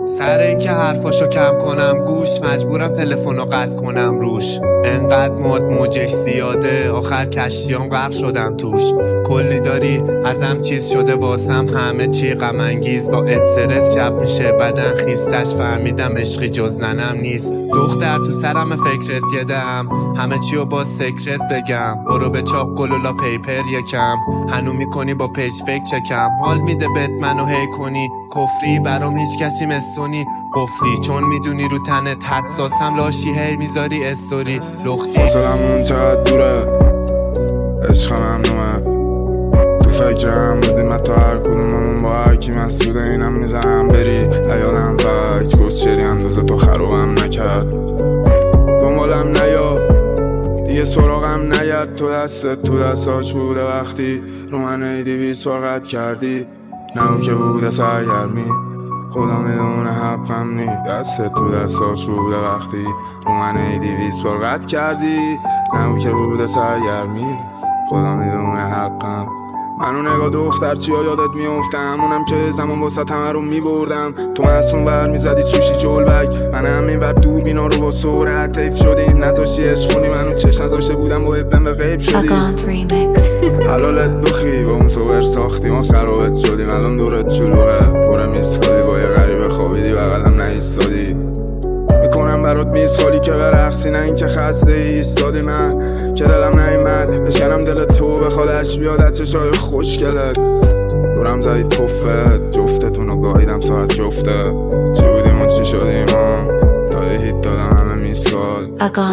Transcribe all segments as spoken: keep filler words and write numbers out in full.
سر اینکه حرفاشو کم کنم گوش، مجبورم تلفنو قطع کنم روش. انقدر مد موجش زیاده آخر کشتیام غرق شدم توش. کلی داری ازم چیز شده واسم همه چی غم انگیز، با استرس شب میشه بدن خیستش، فهمیدم عشقی جز ننم نیست. دختر تو سرم فکرت یدم همه چی رو با سکرت بگم، برو به چاپ گلولا پیپر یکم، هنو میکنی با پیج فکر چکم. حال میده بهت منو هی کنی کفری، برام هیچ کسی مثونی قفلی، چون میدونی رو تنت حساسم لاشی هی میذاری استوری لختی. فاصلمون چقدر دوره عشق ممنوعه، تو فکرم بودیم حتی هر کدوممون با هرکی مسئوله اینم میزنم بری ایالم و هیچ کسچری اندازه تو خروبم نکرد. دنبالم نیا دیگه سراغم نیاد، تو دستت تو دستاش بوده وقتی رو من ایدی بیست سرقت کردی. نه اون که بوده سرگرمی خدا میدونه حقم نی، دستت تو دستاش بوده وقتی رو من ایدی بیست سرقت کردی. نه اون که بوده سرگرمی خدا میدونه حقم. منو نگاه دختر چیا یادت میافتم، همونم که زمان واسه همه رو میبردم. تو مسون بر میزدی سوشی جلبک، من هم این وقت دور بینا رو با سرعت حیف شدیم. نذاشتی عشق کنی منو چش نذاشته بودم با ابن به غیب شدیم. حلالت بخی با اون صور ساختی ما خرابت شدیم. الان دورت شلوغه پر میسخالی با یه غریبه خوابیدی بغلم نایستادی. میکنم برات میز خالی که برقصی، نه این که خسته ایستادی. من که دلم نیمد بشنم دل تو بخواد اش بیاد از چشای خوشگلت. دورم زدی توفت جفتتونو گاهیدم ساعت جفته. چی بودیم و چی شدیم ها داده هیت دادم همه میسکال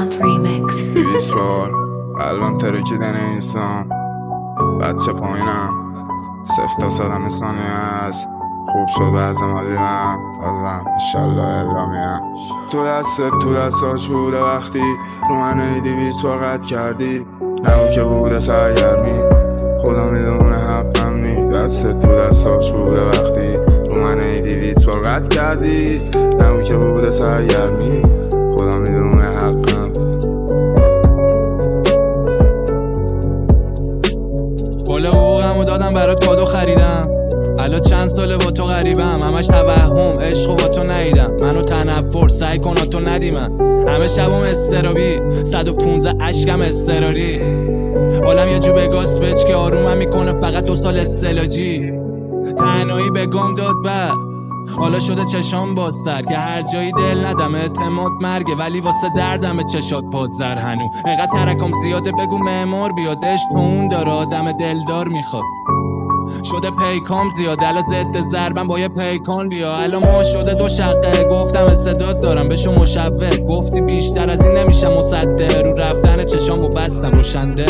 بیست بار قلبم ترکیدن اینسان. بچه پایینم سفت تا صدم ثانیه هست، خوب شد بعضم آدیمم بازم انشالله ادامیم. تو دستت تو دستاش بوده وقتی رو من ایدی بیست سرقت کردی. نه اون که بوده سرگرمی خدا میدونه حقم نی، دستت تو دستاش بوده وقتی رو من ایدی بیست سرقت کردی. نه اون که بوده سرگرمی خدا میدونه حقم. کل حقوقمو دادم برات کادو خریدم، الان چند ساله با تو غریبم. همش توهم عشقو با تو ندیدم، منو تنفر سعی کن تو ندیمم. همه شبم استرابی صد و پونزده اشکم استراری. حالم یه جو بگاس بچ که آرومم میکنه فقط دو سال استلاجی. تنهایی به گم داد بعد حالا شده چشام بازتر که هر جایی دل ندم. اعتماد مرگه ولی واسه دردم چشات پادزر هنو. اینقدر ترکم زیاده بگو معمار بیادش تو اون داره آدم دلدار میخواد. شده پیکام زیاده الان ضد ضربم با یه پیکان بیا. الان ما شده دو شقه گفتم استعداد دارم بشو مشوق. گفتی بیشتر از این نمیشم مصدق، رو رفتن چشامو بستم روشنده.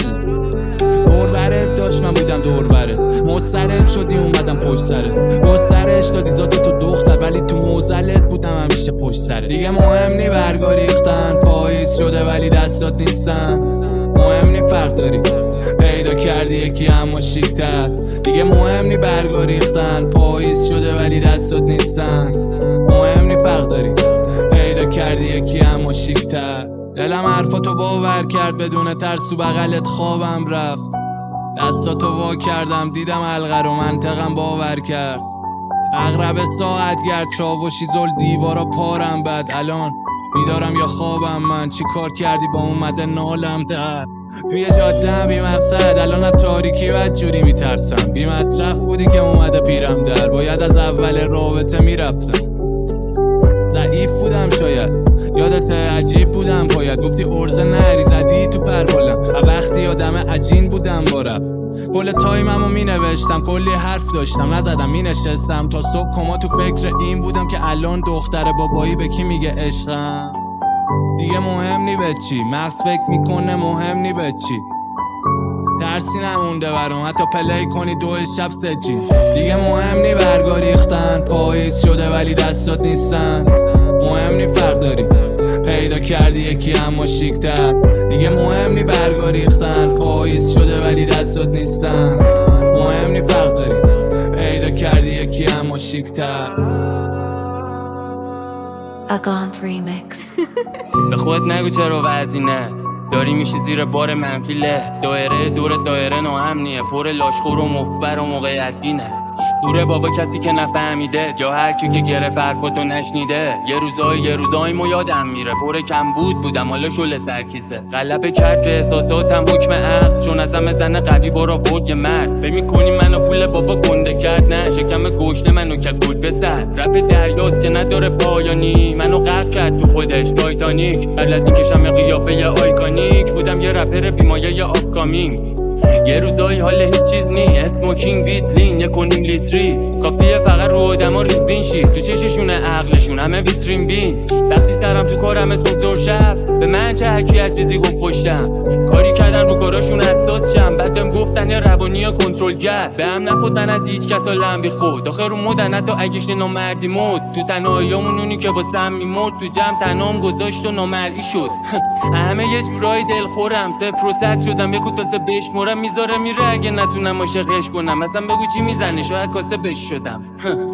دور برت داشت من بودم دور برت، مسترب شدی اومدم پشت سرت. گسترش دادی ذات تو دختر ولی تو موزلت بودم همیشه پشت سرت. دیگه مهم نی برگا ریختن پاییز شده ولی دستات نیستن. مهم نی فرق داری پیدا کردی یکی اما شیکتر. دیگه مهم نی برگا ریختن پاییز شده ولی دستات نیستن. مهم نی فرق داری پیدا کردی یکی اما شیکتر. دلم حرفاتو باور کرد بدون ترس و بغلت خوابم رفت. دستاتو وا کردم دیدم حلقه رو منطقم باور کرد. اغرب ساعت گرد چاوشی زل دیوارا پارم بد. الان بیدارم یا خوابم من چی کار کردی با اومده نالم در. توی جاده بی مقصد الان از تاریکی بد جوری میترسم. بی مصرف بودی که اومده پیرم در، باید از اول رابطه میرفتم. ضعیف بودم شاید یادت عجیب بودم پاید. گفتی ارزه نری زدی تو پربالم، وقتی یادم عجین بودم بارم. کل تایممو می نوشتم کلی حرف داشتم نزدم می نشستم تا صبح کما تو فکر این بودم که الان دختر بابایی به کی میگه عشقم. دیگه مهم نی به چی مغز فکر میکنه، مهم نی به چی ترسی نمونده برام حتی پلی کنی دو شب سجی. دیگه مهم نی برگا ریختن پاییز شده ولی دستات نیستن. مهم نی فرق داری پیدا کردی یکی اما شیکتر. دیگه مهم نی برگا ریختن پاییز شده ولی دستات نیستن. مهم نی فرق داری پیدا کردی یکی اما شیکتر. Agant Remix. به خودت نگو چرا وزینه داری میشی زیر بار منفیله. دایره دور دایره ناامنیه پر لاشخور و مفبر و موقعیت بینه. دوره بابا کسی که نفهمیده، جا هر کی که گرفت حرفاتو نشنیده. یه روزای یه روزای مو یادم میره، پر کم بود بودم حالا شل سرکیسه. غلبه کرد به احساساتم حکم عقل، چون ازم زن قوی برا برد یه مرد. فکر می‌کنی منو پول بابا گنده کرد؟ نه، شکم گشنه منو که گل بسد. رپ دریاست که نداره پایانی، منو غرق کرد تو خودش تایتانیک. قبل از اینکه شم قیافه آیکونیک بودم یه رپر بیمایه آپکامینگ. یه روزایی حال هیچ چیز نی، اسموکینگ بیت لین یک و نیم لیتری. کافیه فقط رو آدما ریزبین شی، تو چششونه عقلشون همه ویترین بین. وقتی سرم تو کارم صبح زور شب، به من چه حکی از چیزی گفت پشتم. کاری کردن رو کاراشون اساس شم، بعد بهم گفتن یه روانی یا کنترلگر. به هم نخود من از هیچ کس حالم بی خود، آخه رو مدن حتی اگهش نامردی مود. تو تنهاییامون اونی که واسم میمرد، تو جمع تنهام گذاشت و نامرئی شد. همه یه جورای دلخورم، صفر و صد شدم، یکو تا سه بشمرم میذاره میره اگه نتونم عاشقش کنم. مثلا بگو چی میزنه، شاید کاسه بش شدم.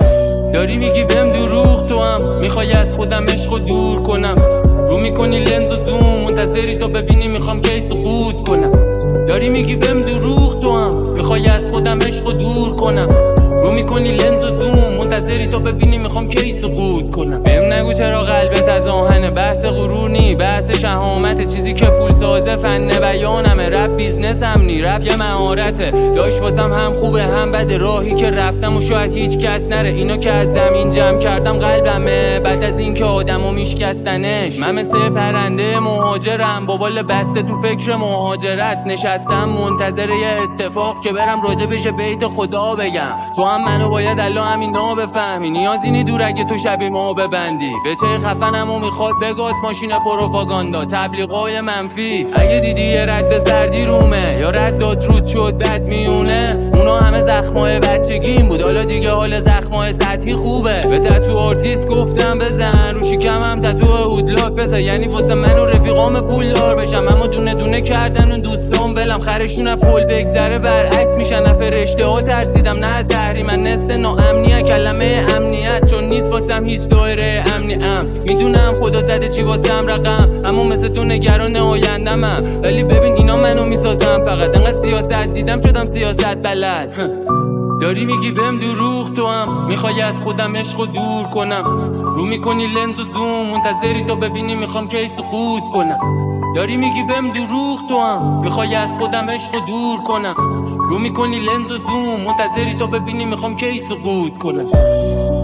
داری میگی بهم دروغ، تو هم میخوای از خودم عشقو دور کنم. رو میکنی لنز و زوم، منتظری تا ببینی میخوام کی سقوط کنم. داری میگی بهم دروغ، تو هم میخوای از خودم عشقو دور کنم. رو میکنی لنز و زوم، منتظری تا ببینی میخوام کی سقوط کنم. بهم نگو چرا قلبت از آهنه، بحث غرور نی، بحث شهامت. چیزی که پول سازه فن بیانمه، رپ بیزنس هم نی، رپ یه مهارته. داش واسم هم خوبه هم بده، راهی که رفتم و شاید هیچ کس نره. اینا که از زمین جمع کردم قلبمه، بعد از این که آدمو میشکستنش. من مثل پرنده مهاجرم، با بال بسته تو فکر مهاجرت نشستم، منتظر یه اتفاق که برم راجع بشه بیت خدا بگم. تو هم منو باید الان همینا بفهمی، نیازی نی دور اگه تو شبیه ما ببندی. به چه خفنمو میخواد بگات ماشین پروپاگاندا، تبلیغای منفی. اگه دیدی یه رد سردی رومه، یا رد داد رود شد بد میونه، اونا همه زخمای بچگیم بود، حالا دیگه حال زخمای سطحی خوبه. به تتو آرتیست گفتم بزن، رو شکمم تتو هودلاک بزن، یعنی واسه من و رفیقام پولدار بشم. اما دونه دونه کردن اون دوستام ولم، خرشون پول بگذره برعکس میشن. فرشته ها ترسیدم نه زهری، من نسل ناامنیه کلمه امنیت، چون نیست واسم هیچ دایره امنی ام. میدونم خدا زده چی واسم رقم، اما مثل تو نگران آیندمم. ولی ببین اینا منو میسازم، فقط انقدر سیاست دیدم شدم سیاست بلد. داری میگی بهم دروغ، تو هم میخوای از خودم عشقو دور کنم. رو میکنی لنز و زوم، منتظری تا ببینی میخوام کی سقوط کنم. داری میگی بهم دروغ، تو هم میخوای از خودم عشقو دور کنم. رو میکنی لنز و زوم، منتظری تا ببینی میخوام کی سقوط کنم.